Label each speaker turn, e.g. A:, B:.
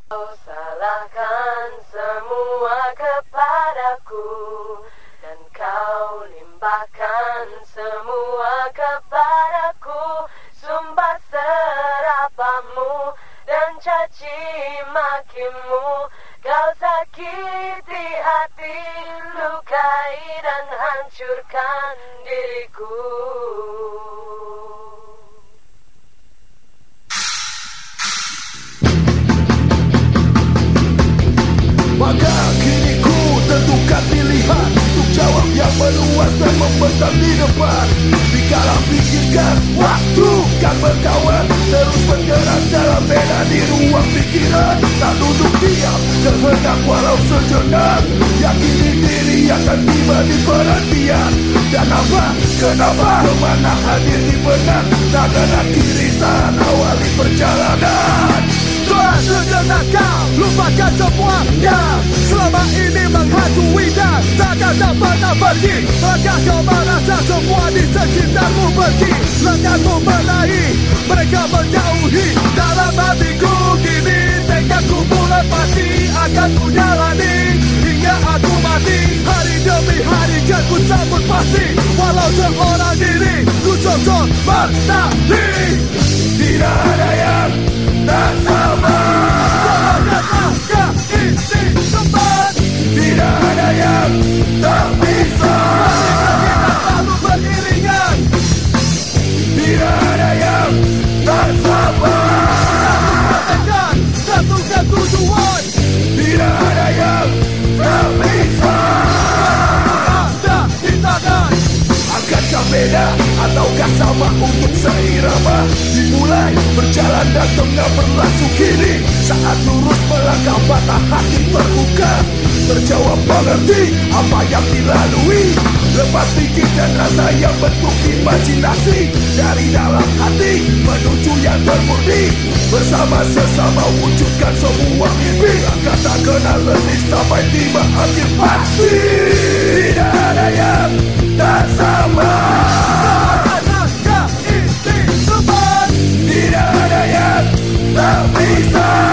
A: Kau salahkan semua kepadaku, dan kau limpahkan semua kepadaku. Sumpah serapamu dan caci makimu. Kau sakiti hati, lukai dan hancurkan diriku.
B: Maka kini ku tentukan pilihan untuk jawab yang meluas dan membentang di depan. Dikala pikirkan waktu kan berkawan, terus bergerak dalam medan di ruang pikiran. Tak duduk diam, terhendak walau sejenak, yakini diri akan tiba di perhatian. Dan apa, kenapa, kemana hadir di benak, takkan kiri saat awali perjalanan.
C: Sejenak kau lupakan semuanya selama ini menghantui dan takkan tak pernah pergi. Maka kau merasa semua di sekitarmu benci, lenganmu meraih, mereka menjauhi. Dalam hatiku kini tekadku mulai pasti, akan ku jalani hingga aku mati. Hari demi hari kan ku sambut pasti, walau seorang diri ku sosok bertahan.
B: Tidak ada yang tak sama, tidak ada yang tak bisa.
C: Kita selalu beriringan,
B: tidak ada yang tak sama.
C: Satukan tujuan,
B: tidak ada yang tak bisa.
C: ada di tangan.
B: Akankah beda ataukah sama untuk seirama? Dimulai berjalan dan tengah berlangsung kini. Saat lurus melangkah patah hati terbuka, terjawab mengerti apa yang dilalui. Lepas pikir dan rasa yang bentuk imajinasi, dari dalam hati menuju yang termurni. Bersama sesama wujudkan semua mimpi, akan tak kenal letih sampai tiba akhir pasti. Tidak ada yang tak sama, tidak ada yang tak bisa.